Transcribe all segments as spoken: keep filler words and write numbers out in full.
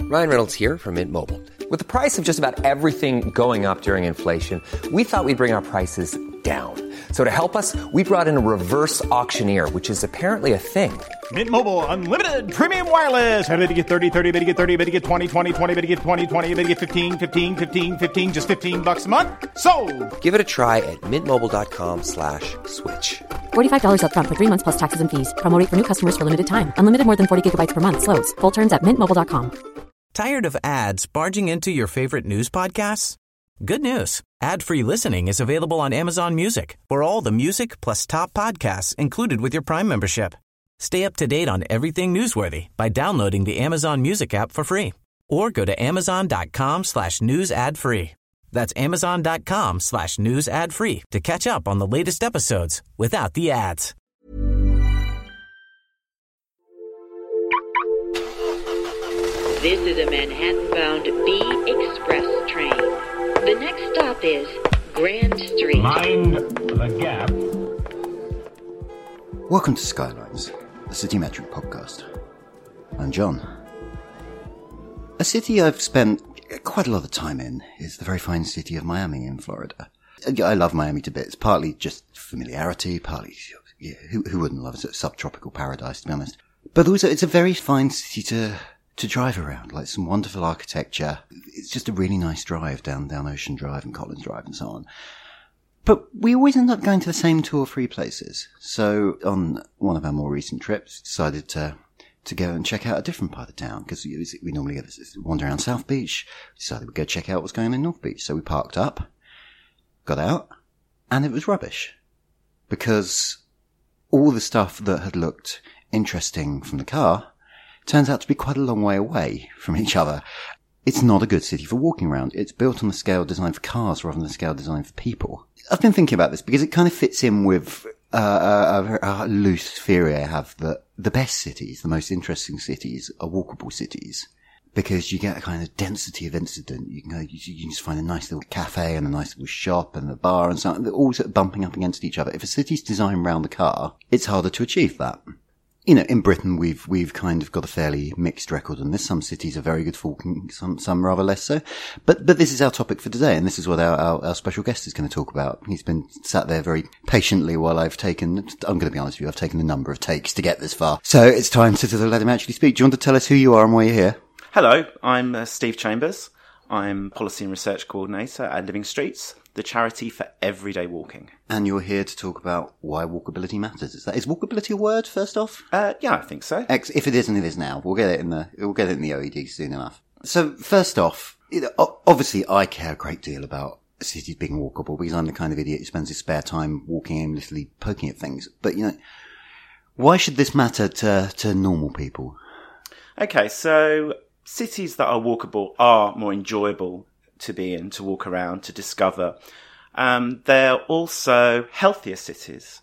Ryan Reynolds here from Mint Mobile. With the price of just about everything going up during inflation, we thought we'd bring our prices down. So to help us, we brought in a reverse auctioneer, which is apparently a thing. Mint Mobile Unlimited Premium Wireless. How to get thirty, thirty, how to get thirty, how to get twenty, twenty, twenty, how to get twenty, twenty, how to get fifteen, fifteen, fifteen, fifteen, just fifteen bucks a month? Sold! Give it a try at mintmobile.com slash switch. forty-five dollars up front for three months plus taxes and fees. Promo rate for new customers for limited time. Unlimited more than forty gigabytes per month. Slows full terms at mint mobile dot com. Tired of ads barging into your favorite news podcasts? Good news. Ad-free listening is available on Amazon Music for all the music plus top podcasts included with your Prime membership. Stay up to date on everything newsworthy by downloading the Amazon Music app for free or go to amazon.com slash news ad free. That's amazon.com slash news ad free to catch up on the latest episodes without the ads. This is a Manhattan-bound B Express train. The next stop is Grand Street. Mind the gap. Welcome to Skylines, a City Metric podcast. I'm John. A city I've spent quite a lot of time in is the very fine city of Miami in Florida. I love Miami to bits, partly just familiarity, partly, yeah, who, who wouldn't love it? It's a subtropical paradise, to be honest. But also, it's a very fine city to to drive around, like some wonderful architecture. It's just a really nice drive down, down Ocean Drive and Collins Drive and so on. But we always end up going to the same two or three places. So on one of our more recent trips, decided to to go and check out a different part of town, because we normally wander around South Beach. Decided we'd go check out what's going on in North Beach. So we parked up, got out, and it was rubbish. Because all the stuff that had looked interesting from the car turns out to be quite a long way away from each other. It's not a good city for walking around. It's built on a scale designed for cars rather than a scale designed for people. I've been thinking about this because it kind of fits in with uh, a, a loose theory I have that the best cities, the most interesting cities, are walkable cities. Because you get a kind of density of incident. You can go, you, you can just find a nice little cafe and a nice little shop and a bar and something. They're all sort of bumping up against each other. If a city's designed around the car, it's harder to achieve that. You know, in Britain, we've, we've kind of got a fairly mixed record on this. Some cities are very good for walking, some, some rather less so. But, but this is our topic for today, and this is what our, our, our special guest is going to talk about. He's been sat there very patiently while I've taken, I'm going to be honest with you, I've taken a number of takes to get this far. So it's time to, to let him actually speak. Do you want to tell us who you are and why you're here? Hello, I'm uh, Steve Chambers. I'm Policy and Research Coordinator at Living Streets, the charity for everyday walking. And you're here to talk about why walkability matters. Is that, is walkability a word, first off? Uh, yeah, I think so. Ex- if it isn't, it is now. We'll get it in the, we'll get it in the O E D soon enough. So, first off, you know, obviously I care a great deal about cities being walkable because I'm the kind of idiot who spends his spare time walking aimlessly, poking at things. But, you know, why should this matter to, to normal people? Okay, so cities that are walkable are more enjoyable to be in, to walk around, to discover. Um, they're also healthier cities.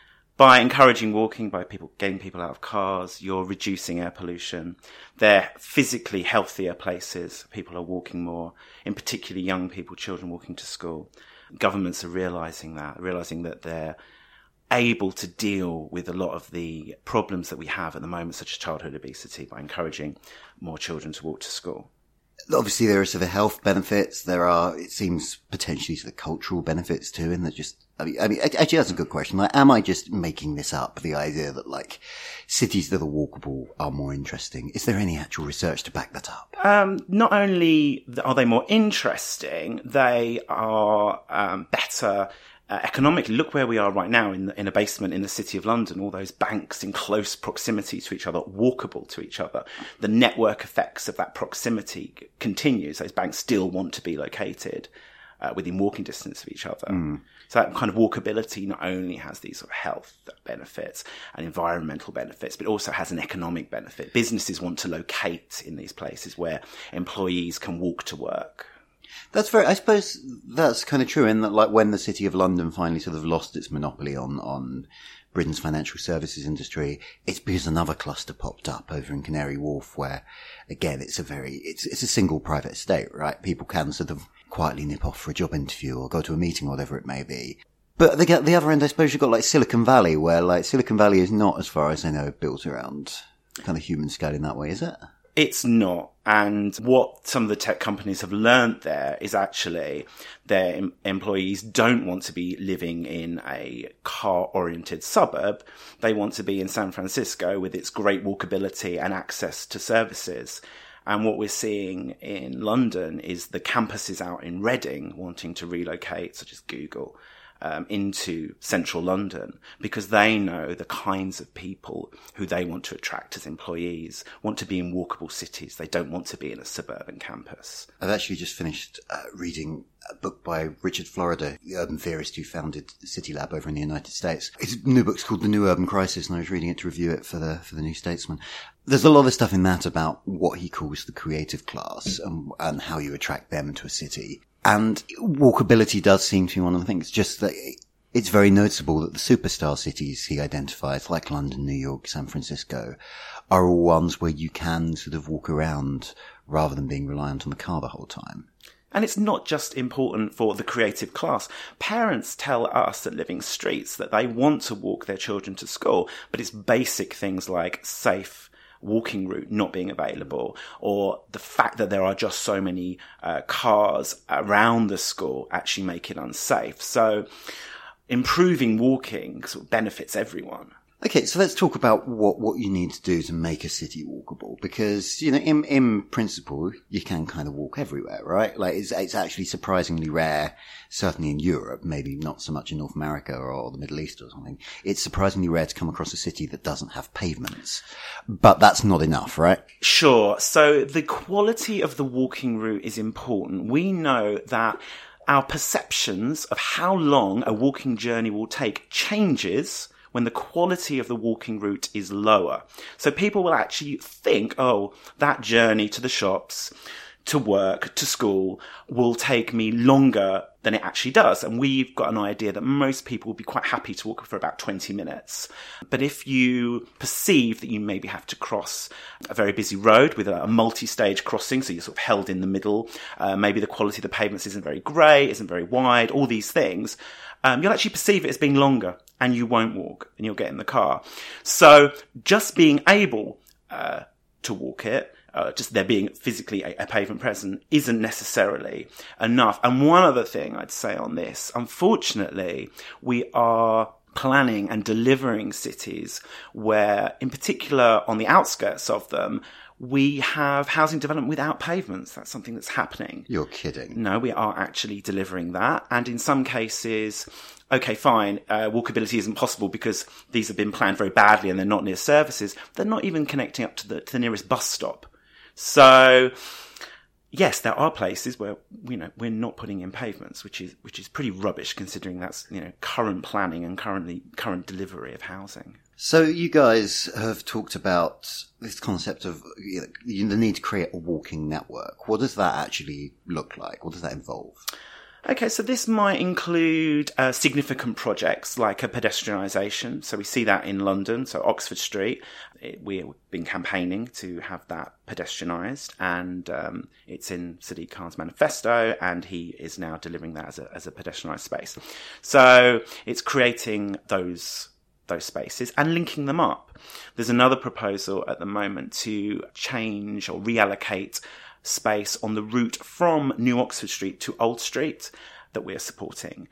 By encouraging walking, by people getting people out of cars, you're reducing air pollution. They're physically healthier places. People are walking more, in particular young people, children walking to school. Governments are realising that, realising that they're able to deal with a lot of the problems that we have at the moment, such as childhood obesity, by encouraging more children to walk to school. Obviously, there are sort of health benefits. There are, it seems, potentially sort of cultural benefits too, in that just, I mean, I mean, actually, that's a good question. Like, am I just making this up? The idea that, like, cities that are walkable are more interesting. Is there any actual research to back that up? Um, not only are they more interesting, they are um, better Uh, economically. Look where we are right now in, the, in a basement in the City of London, all those banks in close proximity to each other, walkable to each other. The network effects of that proximity c- continues. Those banks still want to be located uh, within walking distance of each other. Mm. So that kind of walkability not only has these sort of health benefits and environmental benefits, but also has an economic benefit. Businesses want to locate in these places where employees can walk to work. That's very, I suppose that's kind of true in that, like, when the City of London finally sort of lost its monopoly on, on Britain's financial services industry, it's because another cluster popped up over in Canary Wharf where, again, it's a very, it's, it's a single private estate, right? People can sort of quietly nip off for a job interview or go to a meeting or whatever it may be. But the, the other end, I suppose you've got like Silicon Valley, where like Silicon Valley is not, as far as I know, built around kind of human scale in that way, is it? It's not. And what some of the tech companies have learned there is actually their em- employees don't want to be living in a car-oriented suburb. They want to be in San Francisco with its great walkability and access to services. And what we're seeing in London is the campuses out in Reading wanting to relocate, such as Google, Um, into central London, because they know the kinds of people who they want to attract as employees want to be in walkable cities. They don't want to be in a suburban campus. I've actually just finished uh, reading a book by Richard Florida, the urban theorist who founded the City Lab over in the United States. His new book's called The New Urban Crisis, and I was reading it to review it for the for the New Statesman. There's a lot of stuff in that about what he calls the creative class and, and how you attract them into a city. And walkability does seem to be one of the things, just that it's very noticeable that the superstar cities he identifies, like London, New York, San Francisco, are all ones where you can sort of walk around rather than being reliant on the car the whole time. And it's not just important for the creative class. Parents tell us at Living Streets that they want to walk their children to school, but it's basic things like safe walking route not being available, or the fact that there are just so many uh, cars around the school actually make it unsafe. So improving walking sort of benefits everyone. Okay, so let's talk about what, what you need to do to make a city walkable, because, you know, in, in principle, you can kind of walk everywhere, right? Like, it's, it's actually surprisingly rare, certainly in Europe, maybe not so much in North America or the Middle East or something. It's surprisingly rare to come across a city that doesn't have pavements. But that's not enough, right? Sure. So the quality of the walking route is important. We know that our perceptions of how long a walking journey will take changes when the quality of the walking route is lower. So people will actually think, oh, that journey to the shops, to work, to school will take me longer than it actually does. And we've got an idea that most people will be quite happy to walk for about twenty minutes. But if you perceive that you maybe have to cross a very busy road with a multi-stage crossing, so you're sort of held in the middle, uh, maybe the quality of the pavements isn't very grey, isn't very wide, all these things, um, you'll actually perceive it as being longer, and you won't walk, and you'll get in the car. So just being able uh, to walk it, Uh, just there being physically a, a pavement present isn't necessarily enough. And one other thing I'd say on this, unfortunately, we are planning and delivering cities where, in particular on the outskirts of them, we have housing development without pavements. That's something that's happening. You're kidding. No, we are actually delivering that. And in some cases, okay, fine, uh, walkability isn't possible because these have been planned very badly and they're not near services. They're not even connecting up to the, to the nearest bus stop. So, yes, there are places where, you know, we're not putting in pavements, which is which is pretty rubbish considering that's, you know, current planning and currently current delivery of housing. So you guys have talked about this concept of, you know, the need to create a walking network. What does that actually look like? What does that involve? Okay, so this might include uh, significant projects like a pedestrianisation. So we see that in London, so Oxford Street. It, we've been campaigning to have that pedestrianised, and um, it's in Sadiq Khan's manifesto, and he is now delivering that as a, as a pedestrianised space. So it's creating those those spaces and linking them up. There's another proposal at the moment to change or reallocate space on the route from New Oxford Street to Old Street that we're supporting.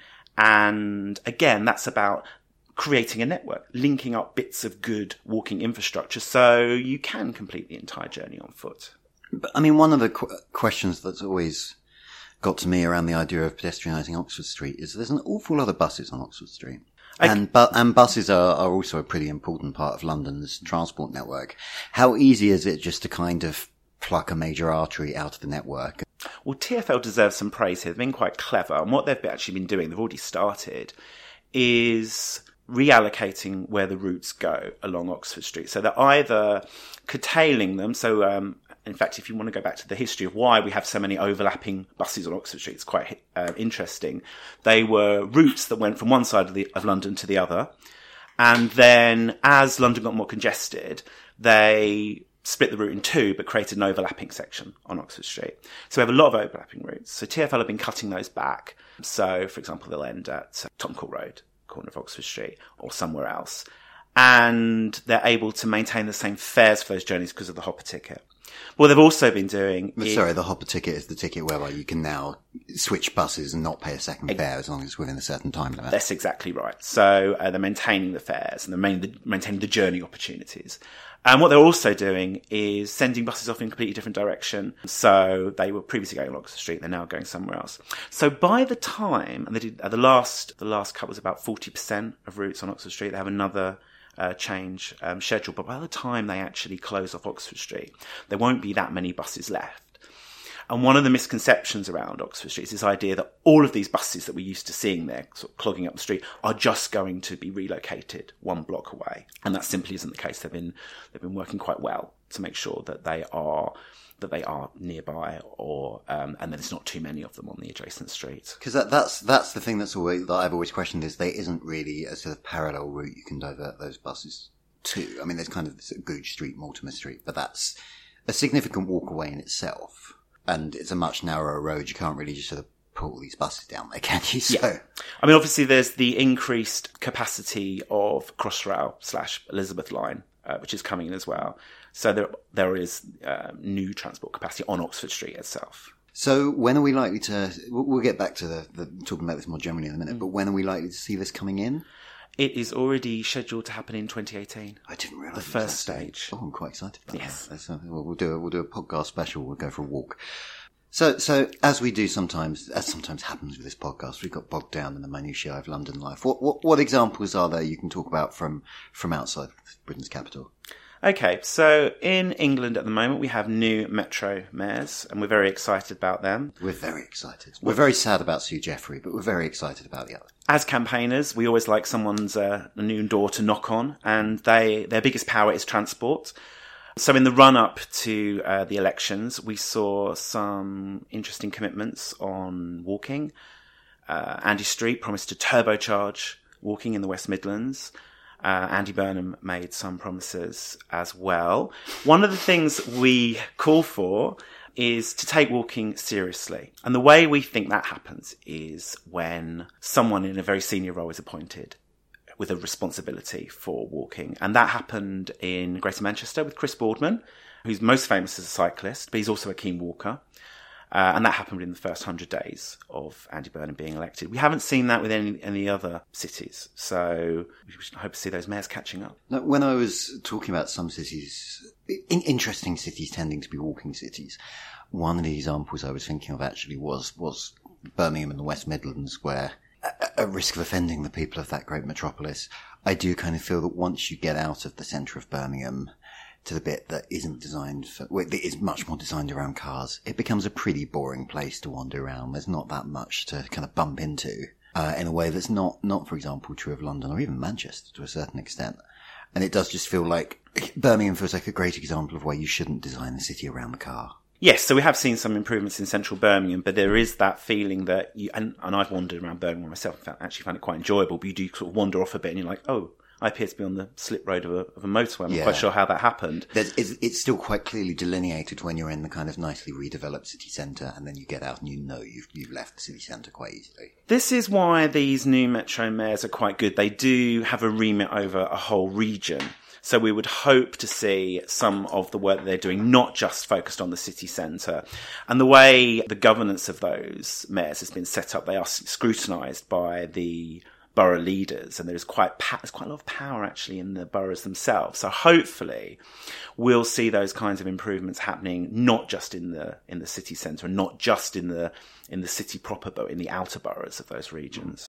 And again, that's about creating a network, linking up bits of good walking infrastructure so you can complete the entire journey on foot. But, I mean, one of the qu- questions that's always got to me around the idea of pedestrianising Oxford Street is there's an awful lot of buses on Oxford Street. I and bu- and buses are, are also a pretty important part of London's transport network. How easy is it just to kind of pluck a major artery out of the network? Well, T F L deserves some praise here. They've been quite clever. And what they've actually been doing, they've already started, is reallocating where the routes go along Oxford Street. So they're either curtailing them. So, um, in fact, if you want to go back to the history of why we have so many overlapping buses on Oxford Street, it's quite uh, interesting. They were routes that went from one side of, the, of London to the other. And then as London got more congested, they split the route in two, but created an overlapping section on Oxford Street. So we have a lot of overlapping routes. So T F L have been cutting those back. So, for example, they'll end at Tottenham Court Road, corner of Oxford Street, or somewhere else. And they're able to maintain the same fares for those journeys because of the hopper ticket. What they've also been doing But is... sorry, the Hopper ticket is the ticket whereby you can now switch buses and not pay a second fare as long as it's within a certain time limit. That's exactly right. So uh, they're maintaining the fares and they're main- the, maintaining the journey opportunities. And what they're also doing is sending buses off in a completely different direction. So they were previously going along Oxford Street, they're now going somewhere else. So by the time, and they did, uh, the last the last cut was about forty percent of routes on Oxford Street. They have another uh, change um, scheduled, but by the time they actually close off Oxford Street, there won't be that many buses left. And one of the misconceptions around Oxford Street is this idea that all of these buses that we're used to seeing there, sort of clogging up the street, are just going to be relocated one block away. And that simply isn't the case. They've been they've been working quite well to make sure that they are that they are nearby, or um, and that there's not too many of them on the adjacent streets. Because that, that's that's the thing that's always that I've always questioned is there isn't really a sort of parallel route you can divert those buses to. I mean, there's kind of this Googe Street, Mortimer Street, but that's a significant walk away in itself. And it's a much narrower road. You can't really just sort of pull these buses down there, can you? So, yeah. I mean, obviously, there's the increased capacity of Crossrail slash Elizabeth line, uh, which is coming in as well. So there there is uh, new transport capacity on Oxford Street itself. So when are we likely to? We'll get back to the, the talking about this more generally in a minute. Mm. But when are we likely to see this coming in? It is already scheduled to happen in twenty eighteen. I didn't realise the first stage. Oh, I'm quite excited about yes. that. Yes, we'll, we'll do a, we'll do a podcast special. We'll go for a walk. So, so as we do sometimes, as sometimes happens with this podcast, we got bogged down in the minutiae of London life. What, what, what examples are there you can talk about from from outside Britain's capital? Okay, so in England at the moment we have new Metro mayors, and we're very excited about them. We're very excited. We're very sad about Sue Jeffrey, but we're very excited about the other. As campaigners, we always like someone's uh, new door to knock on, and they their biggest power is transport. So in the run-up to uh, the elections, we saw some interesting commitments on walking. Uh, Andy Street promised to turbocharge walking in the West Midlands. Uh, Andy Burnham made some promises as well. One of the things we call for is to take walking seriously. And the way we think that happens is when someone in a very senior role is appointed with a responsibility for walking. And that happened in Greater Manchester with Chris Boardman, who's most famous as a cyclist, but he's also a keen walker. Uh, and that happened within the first hundred days of Andy Burnham being elected. We haven't seen that with any any other cities, so we should hope to see those mayors catching up. Now, when I was talking about some cities, in, interesting cities tending to be walking cities, one of the examples I was thinking of actually was was Birmingham in the West Midlands, where at risk of offending the people of that great metropolis, I do kind of feel that once you get out of the centre of Birmingham to the bit that isn't designed for, well, that is much more designed around cars, it becomes a pretty boring place to wander around. There's not that much to kind of bump into, uh, in a way that's not, not, for example, true of London or even Manchester to a certain extent. And it does just feel like Birmingham feels like a great example of why you shouldn't design the city around the car. Yes, so we have seen some improvements in central Birmingham, but there is that feeling that you, and, and I've wandered around Birmingham myself, in fact, actually found it quite enjoyable, but you do sort of wander off a bit and you're like, oh, I appear to be on the slip road of a, of a motorway. I'm not yeah. quite sure how that happened. There's, it's, it's still quite clearly delineated when you're in the kind of nicely redeveloped city centre, and then you get out and you know you've, you've left the city centre quite easily. This is why these new metro mayors are quite good. They do have a remit over a whole region. So we would hope to see some of the work that they're doing not just focused on the city centre. And the way the governance of those mayors has been set up, they are scrutinised by the borough leaders, and there's quite pa- there's quite a lot of power actually in the boroughs themselves. So hopefully we'll see those kinds of improvements happening not just in the in the city centre and not just in the in the city proper, but in the outer boroughs of those regions.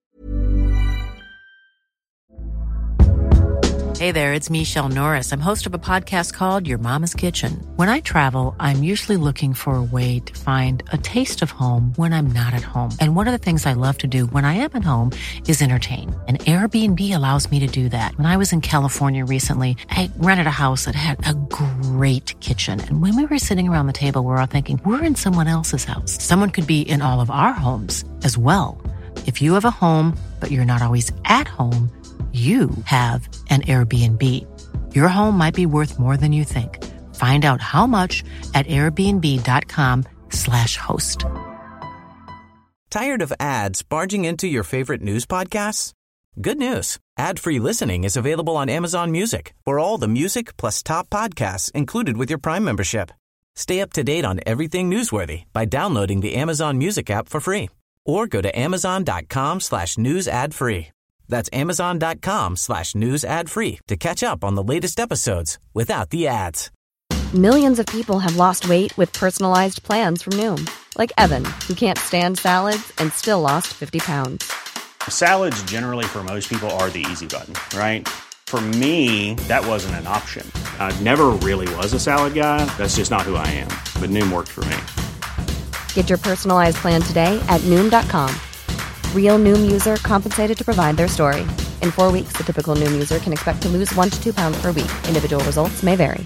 Hey there, it's Michelle Norris. I'm host of a podcast called Your Mama's Kitchen. When I travel, I'm usually looking for a way to find a taste of home when I'm not at home. And one of the things I love to do when I am at home is entertain. And Airbnb allows me to do that. When I was in California recently, I rented a house that had a great kitchen. And when we were sitting around the table, we were all thinking, we're in someone else's house. Someone could be in all of our homes as well. If you have a home, but you're not always at home, you have an Airbnb. Your home might be worth more than you think. Find out how much at airbnb.com slash host. Tired of ads barging into your favorite news podcasts? Good news. Ad-free listening is available on Amazon Music for all the music plus top podcasts included with your Prime membership. Stay up to date on everything newsworthy by downloading the Amazon Music app for free or go to amazon.com slash news ad free. That's amazon.com slash news ad free to catch up on the latest episodes without the ads. Millions of people have lost weight with personalized plans from Noom. Like Evan, who can't stand salads and still lost fifty pounds. Salads generally for most people are the easy button, right? For me, that wasn't an option. I never really was a salad guy. That's just not who I am. But Noom worked for me. Get your personalized plan today at Noom dot com. Real Noom user compensated to provide their story. In four weeks, the typical Noom user can expect to lose one to two pounds per week. Individual results may vary.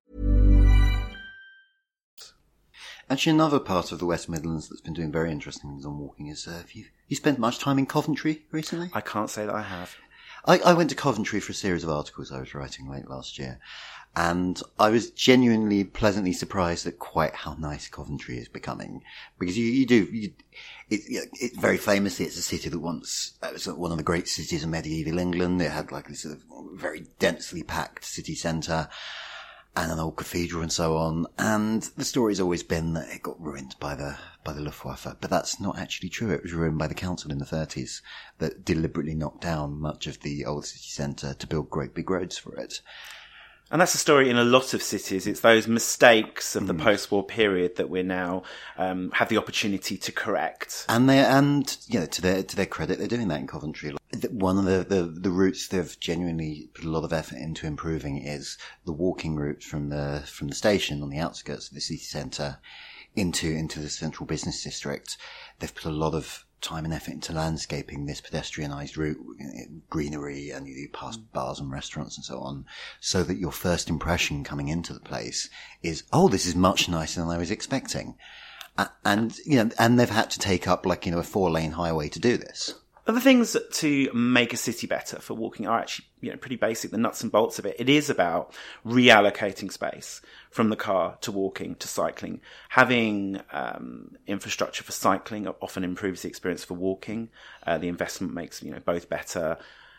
Actually, another part of the West Midlands that's been doing very interesting things on walking is, uh, have you, you spent much time in Coventry recently? I can't say that I have. I, I went to Coventry for a series of articles I was writing late last year, and I was genuinely pleasantly surprised at quite how nice Coventry is becoming. Because you, you do, you, it, it, very famously, it's a city that once, it was one of the great cities of medieval England. It had like this sort of very densely packed city centre and an old cathedral and so on. And the story's always been that it got ruined by the, by the Luftwaffe. But that's not actually true. It was ruined by the council in the thirties that deliberately knocked down much of the old city centre to build great big roads for it. And that's the story in a lot of cities. It's those mistakes of the mm. post-war period that we now um, have the opportunity to correct. And they, and you know, to their to their credit, they're doing that in Coventry. One of the, the the routes they've genuinely put a lot of effort into improving is the walking route from the from the station on the outskirts of the city centre into into the central business district. They've put a lot of time and effort into landscaping this pedestrianised route, greenery, and you pass bars and restaurants and so on, so that your first impression coming into the place is, oh, this is much nicer than I was expecting. Uh, and, you know, and they've had to take up like, you know, a four lane highway to do this. Other things to make a city better for walking are actually, you know, pretty basic, the nuts and bolts of it. It is about reallocating space from the car to walking to cycling. Having um, infrastructure for cycling often improves the experience for walking. Uh, the investment makes, you know, both better.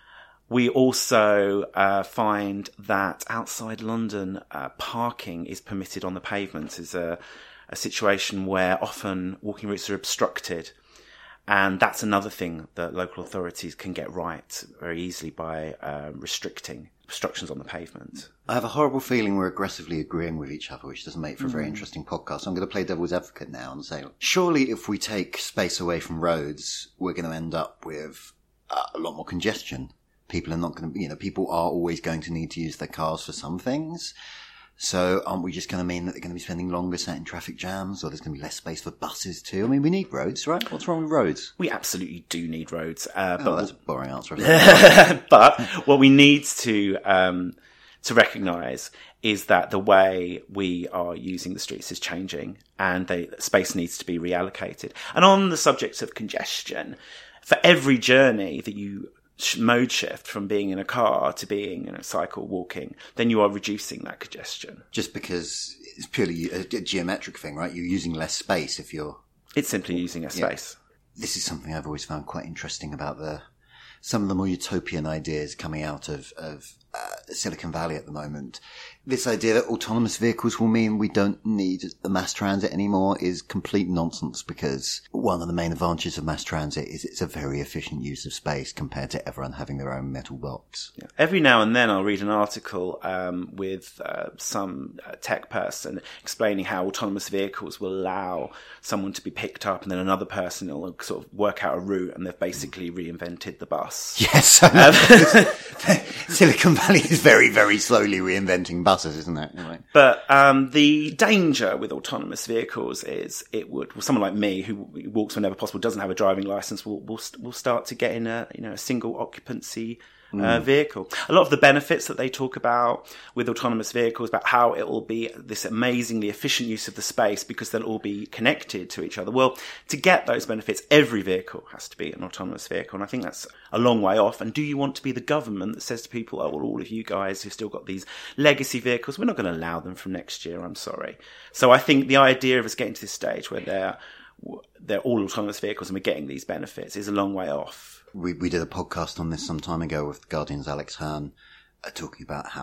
We also uh, find that outside London, uh, parking is permitted on the pavements. Is a, a situation where often walking routes are obstructed. And that's another thing that local authorities can get right very easily by uh, restricting obstructions on the pavement. I have a horrible feeling we're aggressively agreeing with each other, which doesn't make for a very mm. interesting podcast. I'm going to play devil's advocate now and say, surely if we take space away from roads, we're going to end up with uh, a lot more congestion. People are not going to, you know, people are always going to need to use their cars for some things. So aren't we just going to mean that they're going to be spending longer sat in traffic jams, or there's going to be less space for buses too? I mean, we need roads, right? What's wrong with roads? We absolutely do need roads. Uh, oh, but that's a boring answer. But what we need to um, to recognise is that the way we are using the streets is changing, and they, space needs to be reallocated. And on the subject of congestion, for every journey that you mode shift from being in a car to being in a cycle walking, then you are reducing that congestion. Just because it's purely a, a geometric thing, right? You're using less space if you're... It's simply using a space. Yeah. This is something I've always found quite interesting about the some of the more utopian ideas coming out of, of uh, Silicon Valley at the moment. This idea that autonomous vehicles will mean we don't need the mass transit anymore is complete nonsense, because one of the main advantages of mass transit is it's a very efficient use of space compared to everyone having their own metal box. Yeah. Every now and then I'll read an article um, with uh, some uh, tech person explaining how autonomous vehicles will allow someone to be picked up and then another person will sort of work out a route, and they've basically reinvented the bus. Yes, I know. Silicon Valley is very, very slowly reinventing buses, isn't it? Anyway. But um, the danger with autonomous vehicles is it would, well, someone like me who walks whenever possible, doesn't have a driving license, will will, will start to get in a you know a single occupancy Uh, vehicle. A lot of the benefits that they talk about with autonomous vehicles, about how it will be this amazingly efficient use of the space because they'll all be connected to each other. Well, to get those benefits, every vehicle has to be an autonomous vehicle, and I think that's a long way off. And do you want to be the government that says to people, oh, well, all of you guys who've still got these legacy vehicles, we're not going to allow them from next year, I'm sorry. So I think the idea of us getting to this stage where they're they're all autonomous vehicles and we're getting these benefits is a long way off. We we did a podcast on this some time ago with Guardian's Alex Hearn, uh, talking about how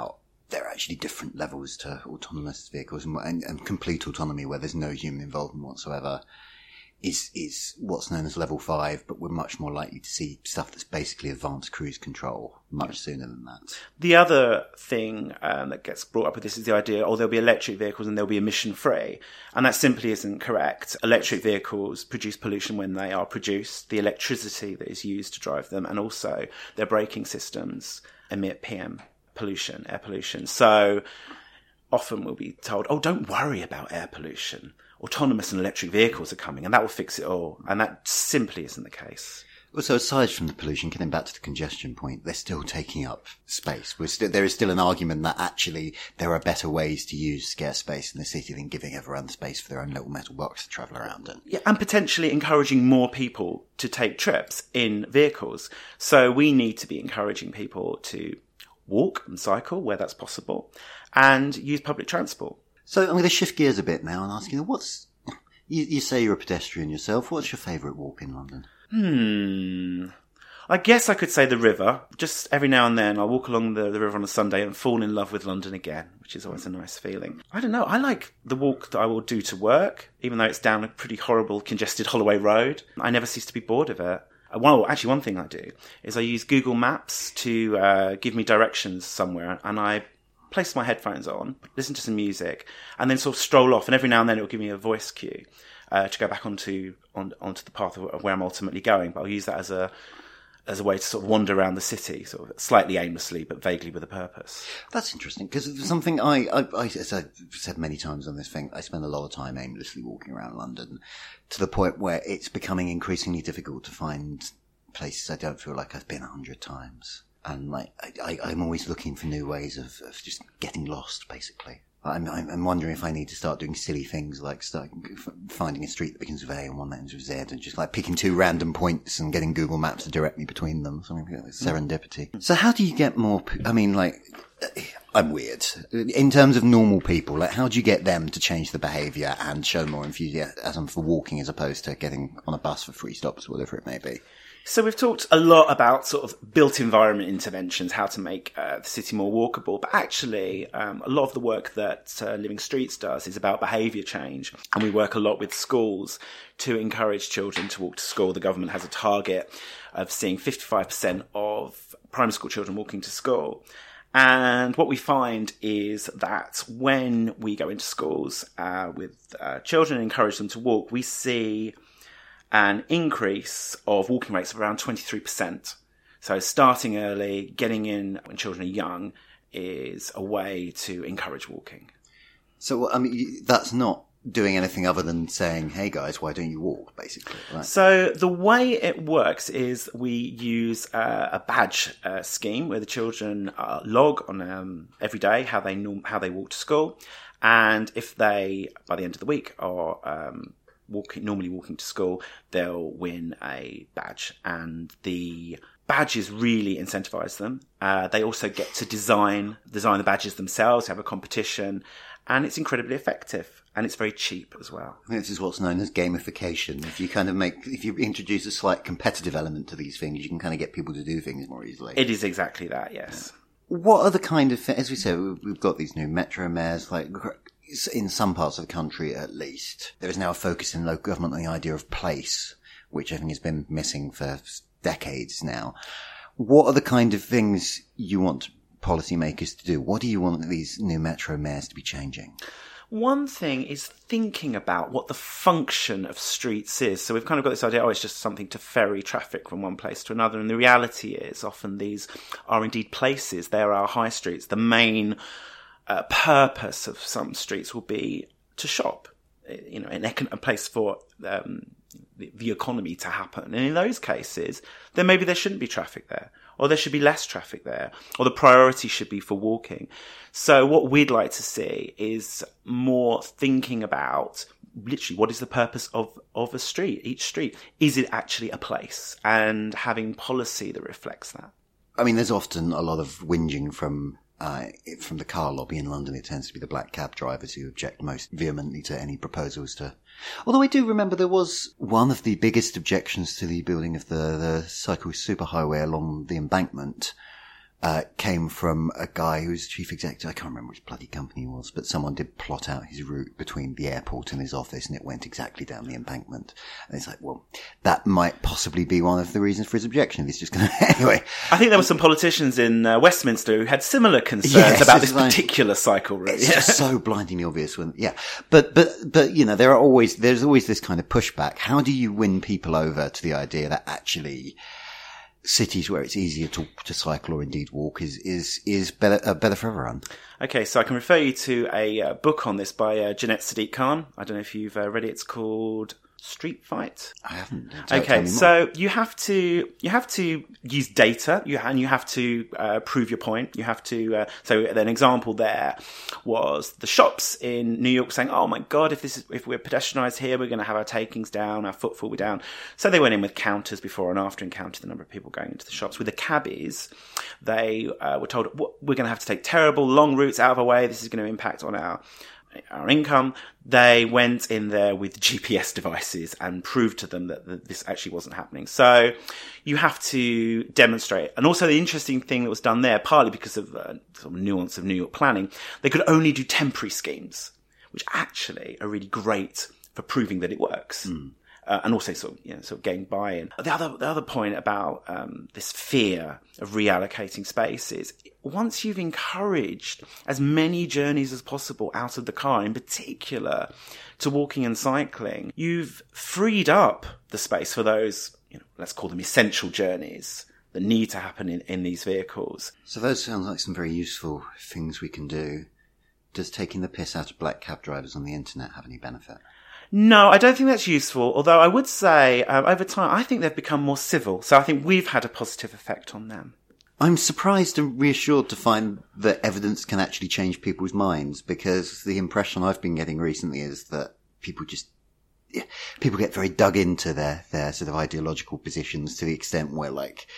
there are actually different levels to autonomous vehicles, and, and, and complete autonomy where there's no human involvement whatsoever is is what's known as level five, but we're much more likely to see stuff that's basically advanced cruise control much sooner than that. The other thing um, that gets brought up with this is the idea, oh, there'll be electric vehicles and they'll be emission-free. And that simply isn't correct. Electric vehicles produce pollution when they are produced. The electricity that is used to drive them, and also their braking systems, emit P M pollution, air pollution. So often we'll be told, oh, don't worry about air pollution. Autonomous and electric vehicles are coming and that will fix it all. And that simply isn't the case. Well, so aside from the pollution, getting back to the congestion point, they're still taking up space. We're still, there is still an argument that actually there are better ways to use scarce space in the city than giving everyone space for their own little metal box to travel around in. Yeah, and potentially encouraging more people to take trips in vehicles. So we need to be encouraging people to walk and cycle where that's possible and use public transport. So I'm going to shift gears a bit now and ask you, what's, you, you say you're a pedestrian yourself. What's your favourite walk in London? Hmm. I guess I could say the river. Just every now and then I'll walk along the, the river on a Sunday and fall in love with London again, which is always a nice feeling. I don't know. I like the walk that I will do to work, even though it's down a pretty horrible, congested Holloway Road. I never cease to be bored of it. Well, actually, one thing I do is I use Google Maps to uh, give me directions somewhere, and I place my headphones on, listen to some music, and then sort of stroll off. And every now and then it will give me a voice cue uh, to go back onto on, onto the path of where I'm ultimately going. But I'll use that as a as a way to sort of wander around the city, sort of slightly aimlessly, but vaguely with a purpose. That's interesting, because something I, I, I, as I've said many times on this thing, I spend a lot of time aimlessly walking around London, to the point where it's becoming increasingly difficult to find places I don't feel like I've been a hundred times. And like, I, I, I'm always looking for new ways of, of just getting lost, basically. I'm, I'm wondering if I need to start doing silly things like start finding a street that begins with A and one that ends with Z, and just like picking two random points and getting Google Maps to direct me between them. Something like serendipity. Mm. So how do you get more, I mean, like, I'm weird. In terms of normal people, like, how do you get them to change the behaviour and show more enthusiasm for walking as opposed to getting on a bus for free stops, whatever it may be? So we've talked a lot about sort of built environment interventions, how to make uh, the city more walkable. But actually, um, a lot of the work that uh, Living Streets does is about behaviour change. And we work a lot with schools to encourage children to walk to school. The government has a target of seeing fifty-five percent of primary school children walking to school. And what we find is that when we go into schools uh, with uh, children and encourage them to walk, we see an increase of walking rates of around twenty-three percent. So starting early, getting in when children are young, is a way to encourage walking. So, I mean, that's not doing anything other than saying, hey guys, why don't you walk, basically? Right? So the way it works is we use uh, a badge uh, scheme where the children uh, log on um, every day how they norm- how they walk to school. And if they, by the end of the week, are um, walking normally walking to school, they'll win a badge. And the badges really incentivize them. Uh, they also get to design design the badges themselves, have a competition, and it's incredibly effective. And it's very cheap as well. I think this is what's known as gamification. If you kind of make, if you introduce a slight competitive element to these things, you can kind of get people to do things more easily. It is exactly that, yes. What are the kind of, as we said, we've got these new metro mayors, like in some parts of the country at least. There is now a focus in local government on the idea of place, which I think has been missing for decades now. What are the kind of things you want policymakers to do? What do you want these new metro mayors to be changing? One thing is thinking about what the function of streets is. So we've kind of got this idea, oh, it's just something to ferry traffic from one place to another. And the reality is often these are indeed places. They're our high streets. The main uh, purpose of some streets will be to shop, you know, an econ- a place for um, the, the economy to happen. And in those cases, then maybe there shouldn't be traffic there, or there should be less traffic there, or the priority should be for walking. So what we'd like to see is more thinking about literally what is the purpose of, of a street, each street. Is it actually a place? And having policy that reflects that. I mean, there's often a lot of whinging from uh, from the car lobby in London. It tends to be the black cab drivers who object most vehemently to any proposals to... Although I do remember there was one of the biggest objections to the building of the, the cycle superhighway along the embankment uh, came from a guy who was chief executive. I can't remember which bloody company he was, but someone did plot out his route between the airport and his office, and it went exactly down the embankment. And it's like, well, that might possibly be one of the reasons for his objection. He's just going to anyway. I think there were some politicians in uh, Westminster who had similar concerns yes, about this like, particular cycle route. It's yeah. just so blindingly obvious when, yeah. But, but, but, you know, there are always, there's always this kind of pushback. How do you win people over to the idea that actually cities where it's easier to to cycle or indeed walk is is is better uh, better for everyone? Okay, so I can refer you to a uh, book on this by uh, Jeanette Sadiq Khan. I don't know if you've uh, read it. It's called Street Fight. I haven't. Tell, okay, tell so you have to you have to use data, you and you have to uh, prove your point. You have to. Uh, so an example there was the shops in New York saying, "Oh my God, if this is if we're pedestrianised here, we're going to have our takings down, our footfall be down." So they went in with counters before and after and counted the number of people going into the shops. With the cabbies, they uh, were told, "We're going to have to take terrible long routes out of our way. This is going to impact on our." our income." They went in there with G P S devices and proved to them that, that this actually wasn't happening. So you have to demonstrate. And also the interesting thing that was done there, partly because of uh, sort of nuance of New York planning, they could only do temporary schemes, which actually are really great for proving that it works. Mm. Uh, and also sort of, you know, sort of getting buy-in. The other, the other point about um, this fear of reallocating space is once you've encouraged as many journeys as possible out of the car, in particular to walking and cycling, you've freed up the space for those, you know, let's call them essential journeys that need to happen in, in these vehicles. So those sound like some very useful things we can do. Does taking the piss out of black cab drivers on the internet have any benefit? No, I don't think that's useful. Although I would say, um, over time, I think they've become more civil. So I think we've had a positive effect on them. I'm surprised and reassured to find that evidence can actually change people's minds, because the impression I've been getting recently is that people just, yeah, people get very dug into their, their sort of ideological positions to the extent where, like,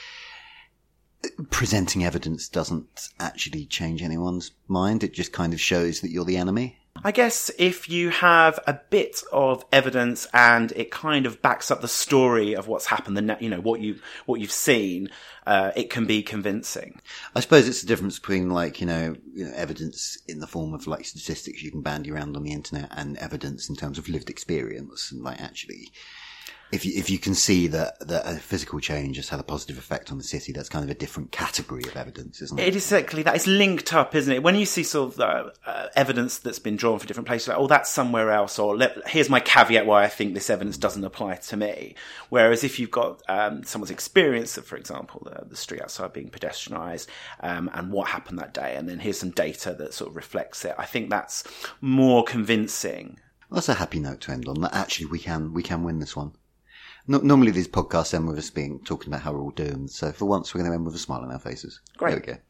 presenting evidence doesn't actually change anyone's mind. It just kind of shows that you're the enemy. I guess if you have a bit of evidence and it kind of backs up the story of what's happened, the you know what you what you've seen, uh, it can be convincing. I suppose it's the difference between, like, you know, you know, evidence in the form of like statistics you can bandy around on the internet and evidence in terms of lived experience, and like actually. If you, if you can see that, that a physical change has had a positive effect on the city, that's kind of a different category of evidence, isn't it? It is exactly that. It's linked up, isn't it? When you see sort of uh, uh, evidence that's been drawn for different places, like, oh, that's somewhere else, or let, here's my caveat why I think this evidence doesn't apply to me. Whereas if you've got um, someone's experience of, for example, the, the street outside being pedestrianised, um, and what happened that day, and then here's some data that sort of reflects it, I think that's more convincing. Well, that's a happy note to end on. That actually we can we can win this one. No, normally these podcasts end with us being talking about how we're all doomed, so for once we're going to end with a smile on our faces. Great. There we go.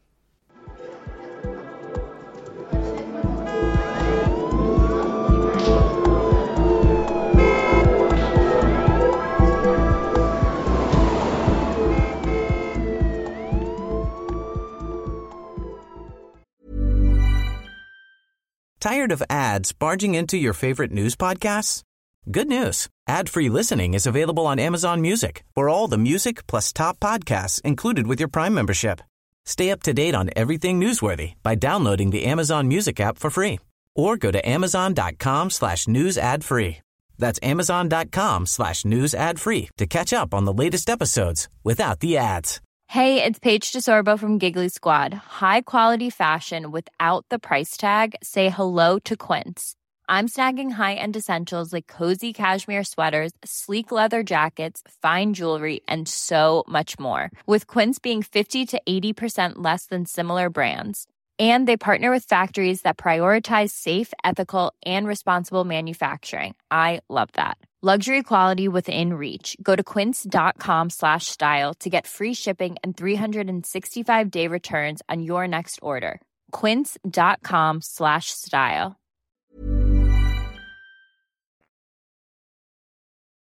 Tired of ads barging into your favorite news podcasts? Good news. Ad-free listening is available on Amazon Music for all the music plus top podcasts included with your Prime membership. Stay up to date on everything newsworthy by downloading the Amazon Music app for free or go to amazon.com slash news ad free. That's amazon.com slash news ad free to catch up on the latest episodes without the ads. Hey, it's Paige DeSorbo from Giggly Squad. High quality fashion without the price tag. Say hello to Quince. I'm snagging high-end essentials like cozy cashmere sweaters, sleek leather jackets, fine jewelry, and so much more. With Quince being fifty to eighty percent less than similar brands. And they partner with factories that prioritize safe, ethical, and responsible manufacturing. I love that. Luxury quality within reach. Go to quince.com slash style to get free shipping and three sixty-five day returns on your next order. Quince.com slash style.